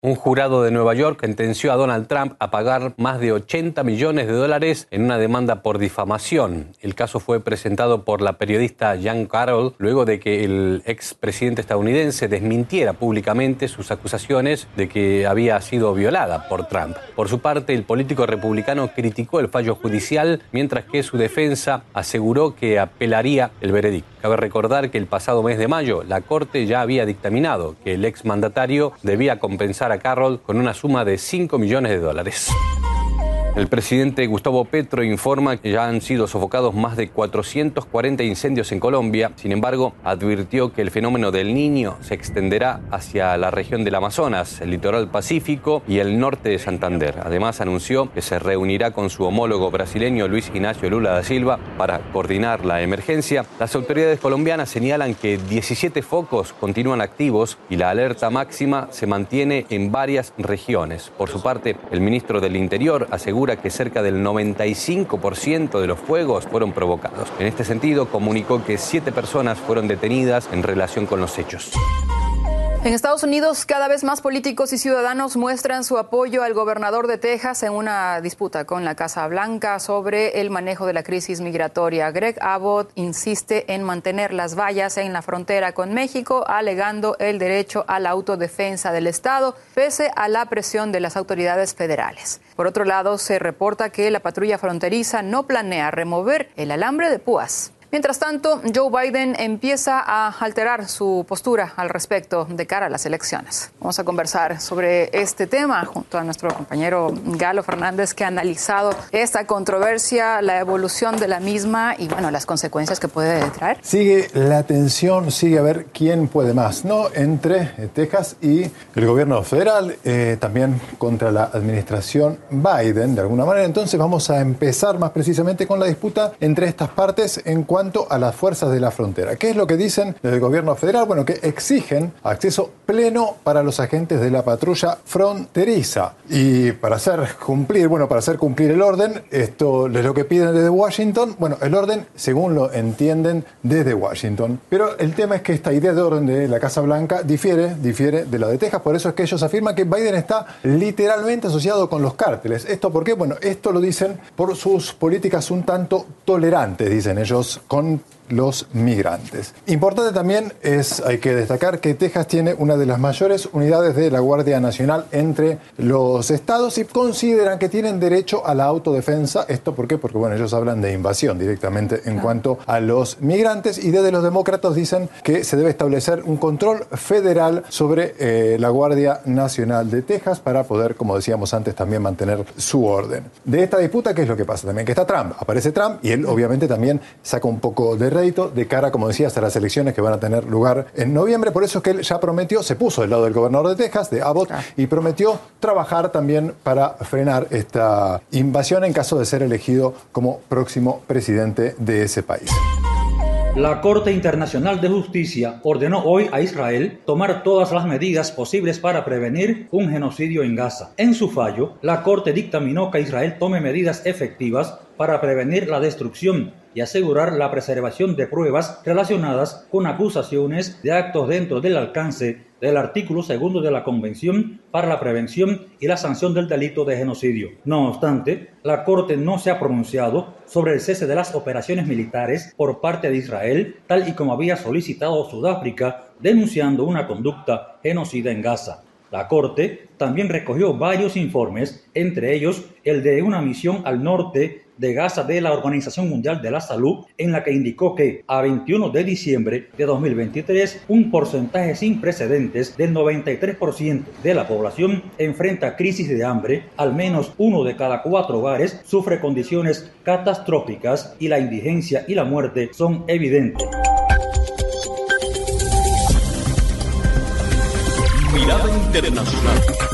Un jurado de Nueva York sentenció a Donald Trump a pagar más de $80 millones en una demanda por difamación. El caso fue presentado por la periodista Jan Carroll luego de que el expresidente estadounidense desmintiera públicamente sus acusaciones de que había sido violada por Trump. Por su parte, el político republicano criticó el fallo judicial, mientras que su defensa aseguró que apelaría el veredicto. Cabe recordar que el pasado mes de mayo, la Corte ya había dictaminado que el exmandatario debía compensar a Carroll con una suma de $5 millones. El presidente Gustavo Petro informa que ya han sido sofocados más de 440 incendios en Colombia. Sin embargo, advirtió que el fenómeno del Niño se extenderá hacia la región del Amazonas, el litoral pacífico y el norte de Santander. Además, anunció que se reunirá con su homólogo brasileño Luis Ignacio Lula da Silva para coordinar la emergencia. Las autoridades colombianas señalan que 17 focos continúan activos y la alerta máxima se mantiene en varias regiones. Por su parte, el ministro del Interior asegura que cerca del 95% de los fuegos fueron provocados. En este sentido, comunicó que 7 personas fueron detenidas en relación con los hechos. En Estados Unidos, cada vez más políticos y ciudadanos muestran su apoyo al gobernador de Texas en una disputa con la Casa Blanca sobre el manejo de la crisis migratoria. Greg Abbott insiste en mantener las vallas en la frontera con México, alegando el derecho a la autodefensa del Estado, pese a la presión de las autoridades federales. Por otro lado, se reporta que la patrulla fronteriza no planea remover el alambre de púas. Mientras tanto, Joe Biden empieza a alterar su postura al respecto de cara a las elecciones. Vamos a conversar sobre este tema junto a nuestro compañero Galo Fernández, que ha analizado esta controversia, la evolución de la misma y, bueno, las consecuencias que puede traer. Sigue la tensión, sigue a ver quién puede más, ¿no? Entre Texas y el gobierno federal, también contra la administración Biden, de alguna manera. Entonces vamos a empezar más precisamente con la disputa entre estas partes en cuanto a las fuerzas de la frontera. ¿Qué es lo que dicen desde el gobierno federal? Bueno, que exigen acceso pleno para los agentes de la patrulla fronteriza. Y para hacer cumplir el orden, esto es lo que piden desde Washington. Bueno, el orden, según lo entienden desde Washington. Pero el tema es que esta idea de orden de la Casa Blanca difiere de la de Texas. Por eso es que ellos afirman que Biden está literalmente asociado con los cárteles. ¿Esto por qué? Bueno, esto lo dicen por sus políticas un tanto tolerantes, dicen ellos, con los migrantes. Importante también hay que destacar que Texas tiene una de las mayores unidades de la Guardia Nacional entre los estados y consideran que tienen derecho a la autodefensa. ¿Esto por qué? Porque, bueno, ellos hablan de invasión directamente en cuanto a los migrantes, y desde los demócratas dicen que se debe establecer un control federal sobre la Guardia Nacional de Texas para poder, como decíamos antes, también mantener su orden. De esta disputa, ¿qué es lo que pasa también? Que está Trump, aparece Trump y él obviamente también saca un poco de rédito de cara, como decía, hasta las elecciones que van a tener lugar en noviembre. Por eso es que él ya prometió, se puso del lado del gobernador de Texas, de Abbott, y prometió trabajar también para frenar esta invasión en caso de ser elegido como próximo presidente de ese país. La Corte Internacional de Justicia ordenó hoy a Israel tomar todas las medidas posibles para prevenir un genocidio en Gaza. En su fallo, la Corte dictaminó que Israel tome medidas efectivas para prevenir la destrucción y asegurar la preservación de pruebas relacionadas con acusaciones de actos dentro del alcance del artículo 2 de la Convención para la Prevención y la Sanción del Delito de Genocidio. No obstante, la Corte no se ha pronunciado sobre el cese de las operaciones militares por parte de Israel, tal y como había solicitado Sudáfrica, denunciando una conducta genocida en Gaza. La Corte también recogió varios informes, entre ellos el de una misión al norte de Gaza de la Organización Mundial de la Salud, en la que indicó que a 21 de diciembre de 2023 un porcentaje sin precedentes del 93% de la población enfrenta crisis de hambre, al menos 1 de cada 4 hogares sufre condiciones catastróficas y la indigencia y la muerte son evidentes. Mirada Internacional.